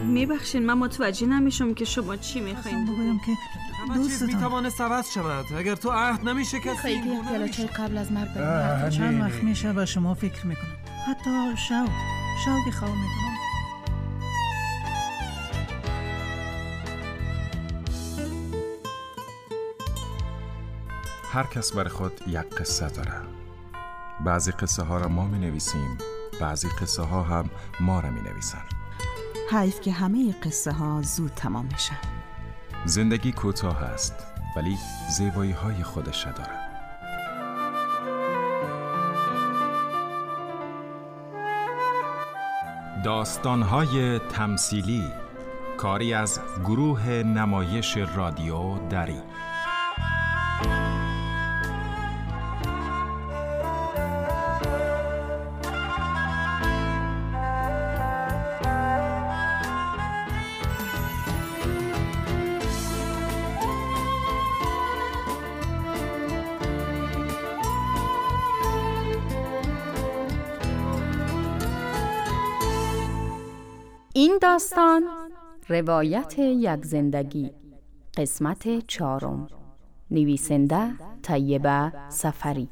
میبخشین من متوجه نمیشم که شما چی میخواین بگویم که دوست میتوانست عوض شود. اگر تو عهد نمیشکستی خیلی که پیاله چای قبل از مرگ چند وقت میشه به شما فکر میکنم. حتی شوقی خواه میکنم. هر کس برای خود یک قصه داره. بعضی قصه ها را ما می نویسیم، بعضی قصه ها هم ما را می نویسن. حیف که همه قصه ها زود تمام میشن. زندگی کوتاه است ولی زیبایی های خودش داره. داستان های تمثیلی، کاری از گروه نمایش رادیو دری. این داستان روایت یک زندگی، قسمت 4. نویسنده طیبه سفری.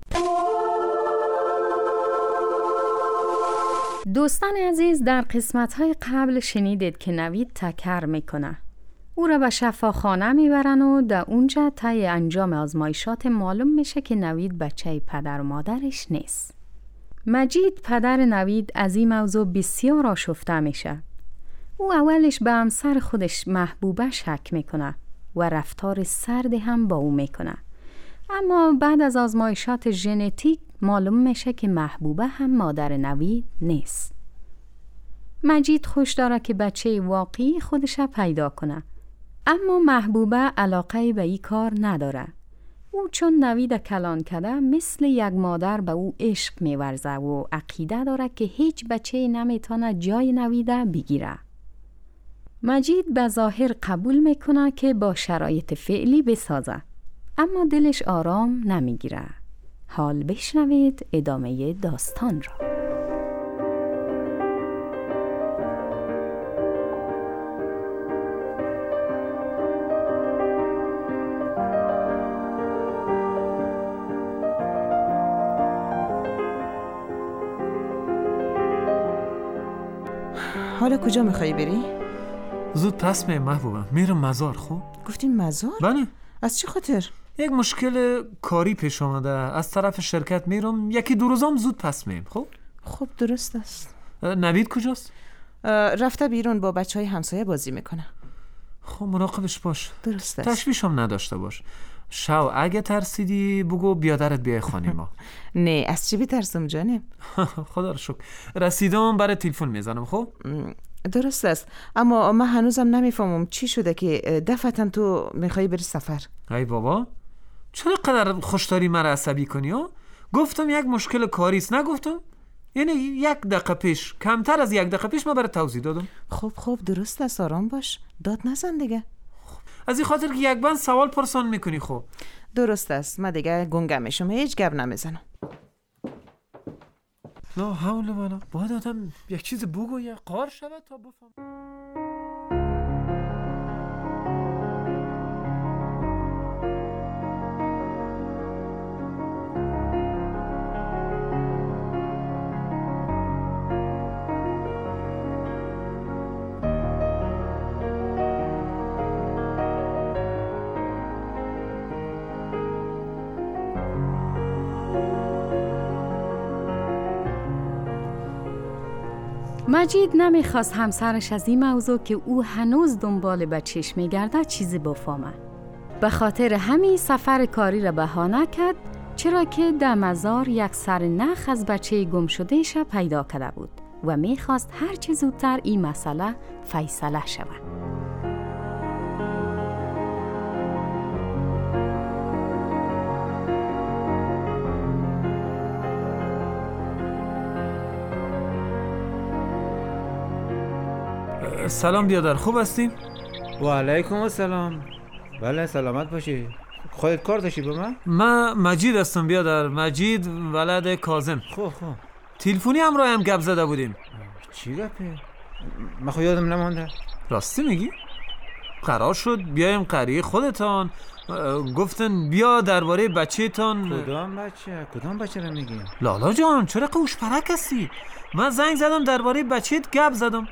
دوستان عزیز، در قسمت‌های قبل شنیدید که نوید تکر میکنه. او را به شفاخانه میبرن و در اونجا طی انجام آزمایشات معلوم میشه که نوید بچه پدر و مادرش نیست. مجید پدر نوید از این موضوع بسیار آشفته میشه. او اولش به همسر خودش محبوبه شک میکنه و رفتار سردی هم با او میکنه. اما بعد از آزمایشات ژنتیک معلوم میشه که محبوبه هم مادر نوید نیست. مجید خوش داره که بچه واقعی خودش پیدا کنه، اما محبوبه علاقه به این کار نداره. او چون نوید کلان کرده مثل یک مادر به او عشق میورزه و عقیده داره که هیچ بچه نمیتونه جای نویده بگیره. مجید به ظاهر قبول میکنه که با شرایط فعلی بسازه، اما دلش آرام نمیگیره. حال بشنوید ادامه داستان را. حالا کجا میخوایی بری؟ زود پس می محبوبم، میرم مزار. خوب گفتین مزار؟ بله. از چه خاطر؟ یک مشکل کاری پیش آمده، از طرف شرکت میرم، یکی دو روزام زود پس میم. خب درست است. نوید کجاست؟ رفته بیرون با بچهای همسایه بازی میکنه. خب مراقبش باش. درست است. تشویش هم نداشته باش. شو اگه ترسیدی بگو بیادرت بیای خانه ما. نه از چی بترسم جانم؟ خدا رو شکر. رسیدم برای تلفن میزنم. خب درست است، اما من هنوزم نمیفهمم چی شده که دفعتاً تو میخوایی بری سفر. ای بابا چرا قدر خوشداری مرا عصبی کنی ها؟ گفتم یک مشکل کاریست، نگفتم؟ یعنی 1 دقیقه پیش، کمتر از 1 دقیقه پیش من برای توضیح دادم. خب درست است، آرام باش، داد نزن دیگه. از این خاطر که یک بند سوال پرسان میکنی. خب درست است، من دیگه گنگم میشم، هیچ گپ نمیزنم. لا حول ولا، باید آدم یک چیز بگویه قار شود تا بفهم. مجید نمیخواست همسرش از این موضوع که او هنوز دنبال بچهش میگرده چیزی بفهمه. به خاطر همین سفر کاری را بهانه کرد، چرا که در مزار یک سر نخ از بچه گم شدهش پیدا کرده بود و میخواست هر چه زودتر این مسئله فیصله شود. سلام بیادر، خوب هستین؟ و علیکم السلام. بله سلامت باشی. خودت کار داشتی به من مجید هستم بیادر، مجید ولد کاظم. خوب تلفنی همراه هم گپ زده بودیم. چی گپه؟ من خود یادم نمانده. راستی میگی؟ قرار شد بیایم قریه خودتان، گفتن بیا درباره بچه‌تان. کدام بچه رو میگی؟ لالا جان چرا قوش پرک هستی؟ من زنگ زدم درباره بچه‌ت گپ زدم.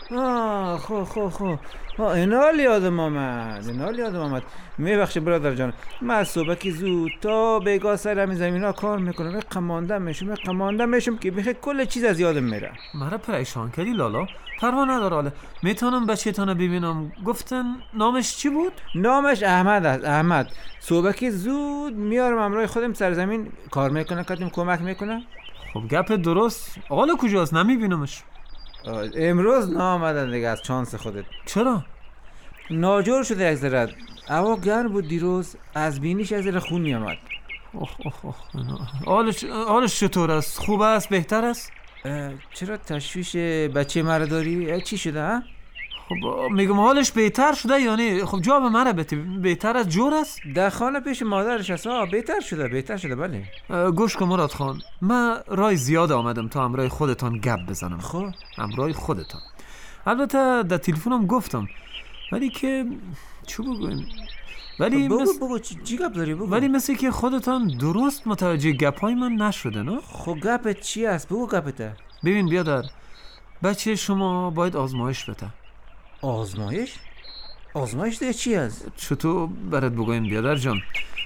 خب اینا حال یادم آمد. میبخشی برادر جان، من از صبح که زود تا بگاه سر همین زمین ها کار میکنم، قماندم میشم که بخی کل چیز از یادم میره. مرا پریشان کردی لالا. پروا نداره، حالا میتونم بچه‌تان ببینم. گفتن نامش چی بود؟ نامش احمد است. احمد صبح که زود میارم همراه خودم سر زمین کار میکنه، کاتیم کمک میکنه. خب گپ درست. حالا کجاست؟ نمیبینمش. امروز نامدن دیگه، از چانس خودت. چرا؟ ناجور شده یک ذره. هوا گرم بود دیروز، از بینیش از ذره خون میامد. حالش چطور است؟ خوب است؟ بهتر است؟ چرا تشویش بچه مرا داری؟ چی شده؟ خب میگم حالش بهتر شده یا نه؟ خب جواب مرا بده. بهتر از جور است؟ در خانه پیش مادرش است. بهتر شده بله. گوش کن مراد خان، من رای زیاد آمدم تا همراه خودتان گپ بزنم. خب همراه خودتان. البته در تلفنم گفتم، ولی که چی بگویم؟ ولی بگو چی گپ داری؟ بگو. ولی مثل که خودتان درست متوجه گپای من نشده نه؟ خب گپت چی است؟ بگو گپت. ببین بیادر، بچه شما باید آزمایش بده. آزمایش؟ آزمایش دیگه چی است؟ چطور برات بگویم بیادر جان؟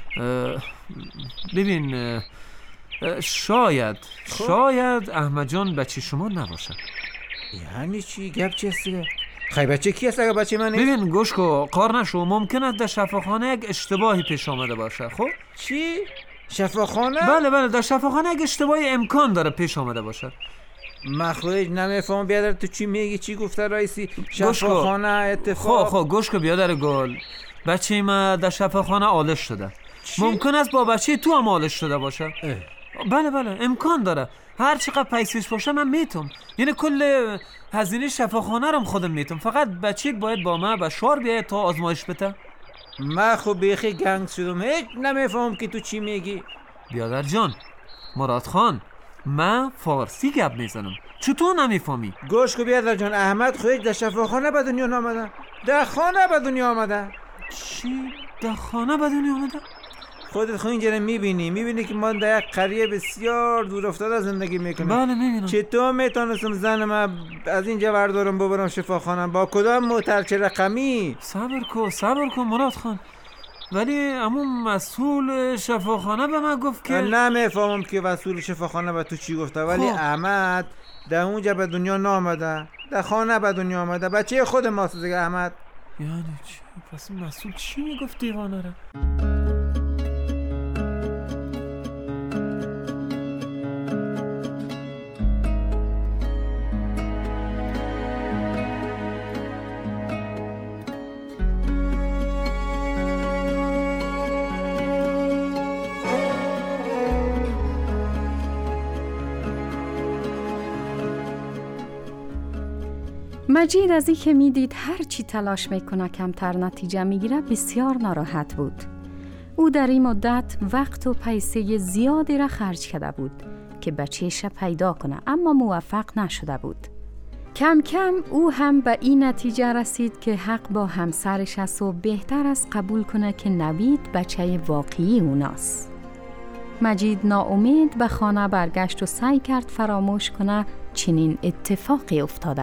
ببین شاید احمد جان بچه شما نباشه. یعنی چی؟ گپ چی است دیگه؟ خیلی بچه کی است اگه بچه من نیست؟ ببین گوش کن، قار نشو. ممکنه در شفاخانه یک اشتباهی پیش آمده باشه. خب چی؟ شفاخانه؟ بله در شفاخانه یک اشتباهی امکان داره پیش آمده باشه. مخرج نمیفهم بیادر تو چی میگی؟ چی گفته رئیسی؟ شفاخانه اتفاق. خب گوش کن بیادر گل، بچه ما در شفاخانه آلش شده. ممکن است با بچه تو هم آلش شده باشه. بله امکان داره. هر چقدر پیسش باشه من میتونم، یعنی کل هزینه شفاخانه رو خودم میتونم. فقط بچه باید با من به شار بیاید تا آزمایش بده. من خب بیخی گنگ شدم، هیچ نمیفهم که تو چی میگی. بیادر جان، مراد خان، من فارسی گپ میزنم، چطور نمیفهمی؟ گوش کو بیادر جان، احمد خودش در شفاخانه به دنیا آمده. در خانه به دنیا آمده. چی؟ در خانه به دنیا آمده؟ خودت خود اینجا میبینی که ما در یک قریه بسیار دور افتاده زندگی میکنیم. بله میبینم. چطور میتونستم زنم از اینجا بردارم ببرم شفاخانه؟ با کدام موتر چه رقمی؟ صبر کن مراد خان. ولی همون مسئول شفاخانه به من گفت که نمیفهمم که مسئول شفاخانه به تو چی گفته، ولی احمد در اونجا به دنیا نامده، در خانه به دنیا آمده. بچه خود ماست دیگه احمد. یعنی چی؟ پس مسئول چی میگفت دیوانه را؟ مجید از این که میدید هر چی تلاش میکنه کمتر نتیجه میگیره بسیار ناراحت بود. او در این مدت وقت و پیسه زیادی را خرج کرده بود که بچه‌ش پیدا کنه، اما موفق نشده بود. کم کم او هم به این نتیجه رسید که حق با همسرش است و بهتر است قبول کنه که نوید بچه واقعی اوناست. مجید ناامید به خانه برگشت و سعی کرد فراموش کنه چنین اتفاقی افتاده.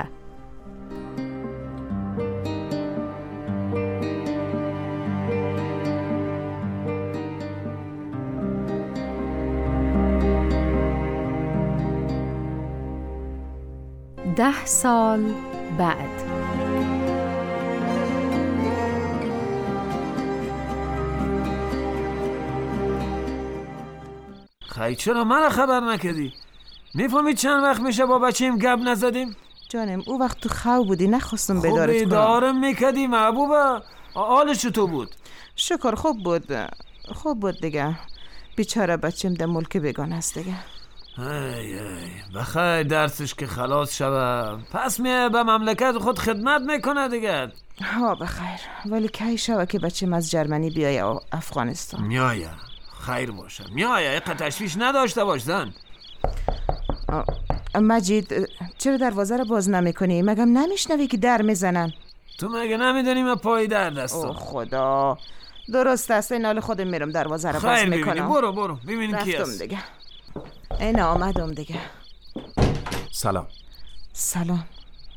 ده سال بعد خیلی چرا من خبر نکردی؟ میفهمی چند وقت میشه با بچه‌ام گپ نزدیم؟ جانم او وقت تو خواب بودی، نخواستم خب بدارت کنم. بیدارم میکردی محبوبه. حالش چطور بود؟ شکر خوب بود دیگه. بیچاره بچه‌م در ملک بیگانه است دیگه. ای بخیر درسش که خلاص شوه، پس میه به مملکت خود خدمت میکنه دیگه. ها بخیر، ولی کی شوه که بچه‌م از جرمنی بیایه افغانستان؟ میایه، خیر باشه، میایه، اینقدر تشویش نداشته باش زن. مجید چرا دروازه رو باز نمی کنی؟ مگم نمیشنوی که در میزنن؟ تو مگه نمیدونی من پای در دستم؟ اوه خدا، درست است. این حال خودم میرم دروازه رو باز خیر میکنم. ببینی، برو ببینیم کی رفتم هست. دیگه. این آمدم دیگه. سلام. سلام.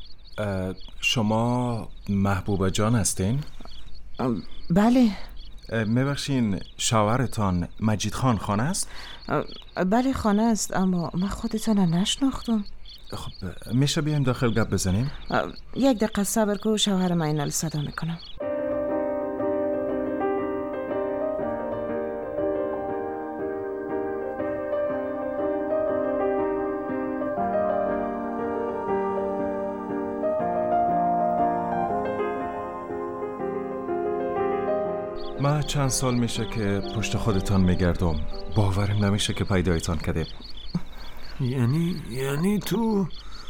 شما محبوبه جان هستین؟ بله. میبخشین شوهرتان مجید خان است؟ بله خانه است، اما من خودتان رو نشناختم. خب میشه بیایم داخل گپ بزنیم؟ یک دقیقه صبر کن، شوهر من اینال صدا میکنم. من چند سال میشه که پشت خودتان میگردم. باورم نمیشه که پیدایتان کردیم. یعنی تو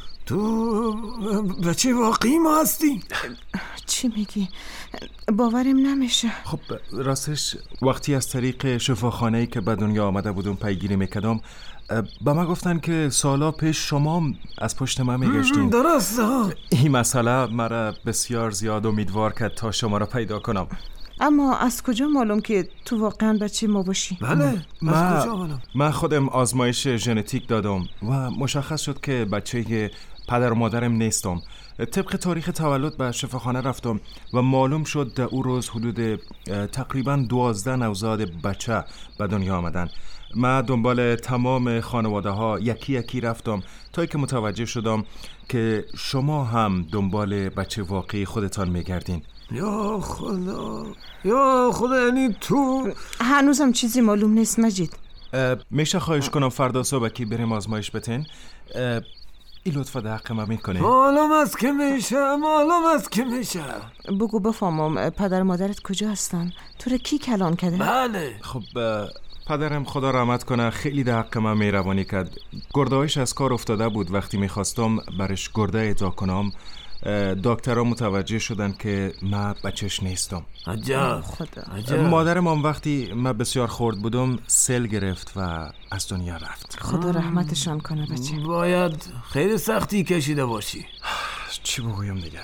بچه واقعی ما هستی؟ چی میگی؟ باورم نمیشه. خب راستش وقتی از طریق شفاخانه‌ای که به دنیا آمده بودم پیگیری میکردم، با ما گفتن که سالا پیش شما از پشت ما میگشتین. درسته. این مسئله مرا بسیار زیاد امیدوار کرد تا شما را پیدا کنم. اما از کجا معلوم که تو واقعا بچه ما باشی؟ بله، از کجا معلوم؟ من خودم آزمایش ژنتیک دادم و مشخص شد که بچه پدر و مادرم نیستم. طبق تاریخ تولد به شفاخانه رفتم و معلوم شد در او روز حدود تقریبا 12 نوزاد بچه به دنیا آمدن. من دنبال تمام خانواده ها یکی رفتم تا که متوجه شدم که شما هم دنبال بچه واقعی خودتان میگردین. یا خدا، یعنی تو هنوزم چیزی معلوم نیست مجید. میشه خواهش کنم فردا صبح که بریم آزمایش بتین؟ این لطفا در حق من میکنه. معلوم است که میشه. بگو بفهمم پدر مادرت کجا هستن؟ تو رو کی کلان کرده؟ بله. خب پدرم خدا رحمت کنه خیلی در حق من مهربانی کرد. گرده‌هایش از کار افتاده بود. وقتی میخواستم برش گرده اهدا کنم، دکترها متوجه شدن که من بچهش نیستم. عجب. مادرم هم وقتی من بسیار خرد بودم سل گرفت و از دنیا رفت. خدا رحمتشان کنه بچه. باید خیلی سختی کشیده باشی. چی بگویم دیگه؟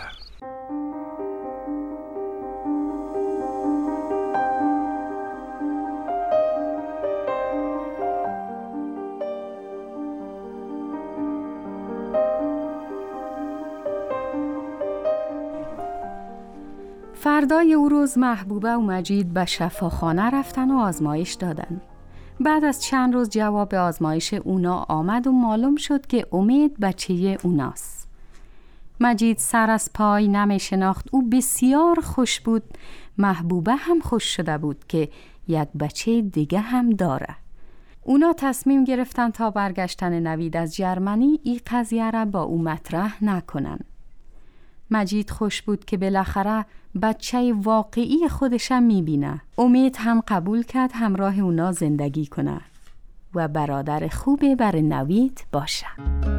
فردای او روز محبوبه و مجید به شفاخانه رفتن و آزمایش دادن. بعد از چند روز جواب آزمایش اونا آمد و معلوم شد که امید بچه اوناست. مجید سر از پای نمی شناخت. او بسیار خوش بود. محبوبه هم خوش شده بود که یک بچه دیگه هم داره. اونا تصمیم گرفتن تا برگشتن نوید از جرمنی این قضیه را با او مطرح نکنن. مجید خوش بود که بالاخره بچه واقعی خودشم میبینه. امید هم قبول کرد همراه اونا زندگی کنه و برادر خوبه برای نوید باشه.